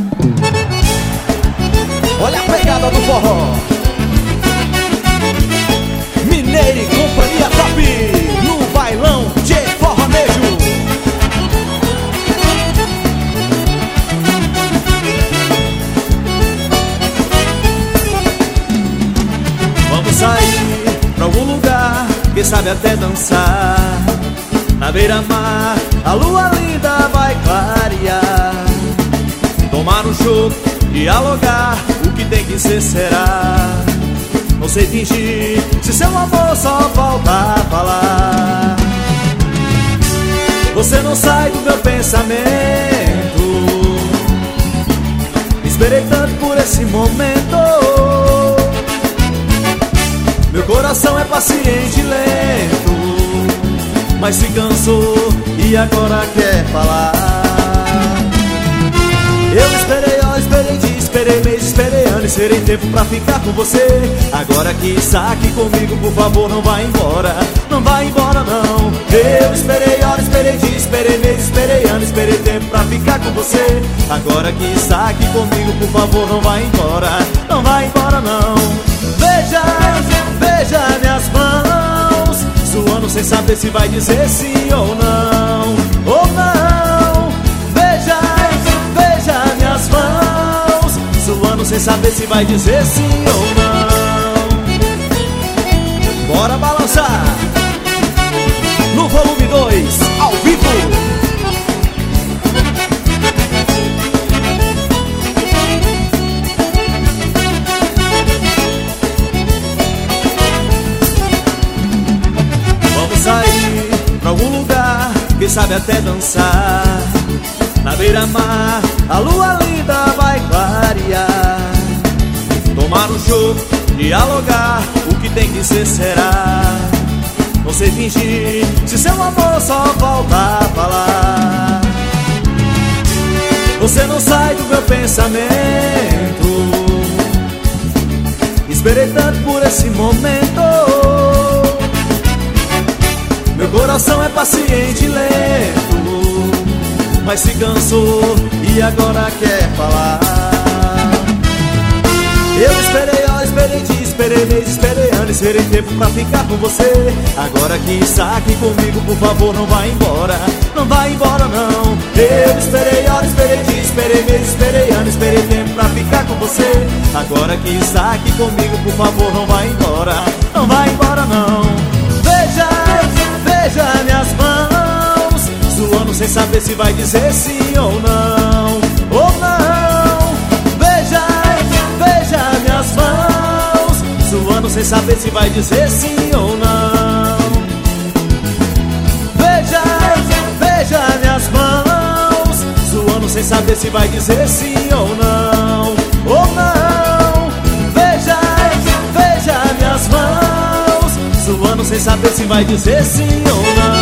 Olha a pegada do forró. Mineiro e Companhia Top, no bailão de forronejo. Vamos sair pra algum lugar, quem sabe até dançar. Na beira-mar, a lua linda vai clarear. Tomar um chopp, dialogar, o que tem que ser será. Não sei fingir, se seu amor só falta falar. Você não sai do meu pensamento. Esperei tanto por esse momento. Meu coração é paciente e lento, mas se cansou e agora quer falar. Eu esperei, ó, esperei dia, esperei mês, esperei ano, esperei tempo pra ficar com você. Agora que está aqui comigo, por favor, não vai embora. Não vai embora, não. Eu esperei, ó, esperei dia, esperei mês, esperei ano, esperei tempo pra ficar com você. Agora que está aqui comigo, por favor, não vai embora. Não vai embora, não. Veja, veja minhas mãos, suando sem saber se vai dizer sim ou não. Ou não. Veja, veja minhas mãos, suando sem saber se vai dizer sim ou não. Bora balançar no volume 2, ao vivo. Sair pra algum lugar, quem sabe até dançar. Na beira-mar, a lua linda vai clarear. Tomar um chopp, dialogar, o que tem que ser será. Não sei fingir, se seu amor só falta falar. Você não sai do meu pensamento. Esperei tanto por esse momento. Meu coração é paciente e lento, mas se cansou e agora quer falar. Eu esperei, ó, esperei dia, esperei mês, esperei ano, esperei tempo pra ficar com você. Agora que está aqui comigo, por favor, não vai embora. Não vai embora, não. Eu esperei, ó, esperei dia, esperei mês, esperei ano, esperei tempo pra ficar com você. Agora que está aqui comigo, por favor, não vai embora. Não vai embora, não. Veja, veja minhas mãos, suando sem saber se vai dizer sim ou não. Ou não. Veja, veja minhas mãos, suando sem saber se vai dizer sim ou não. Veja, veja minhas mãos, suando sem saber se vai dizer sim ou não. Ou não. Veja, veja minhas mãos, suando sem saber se vai dizer sim ou não.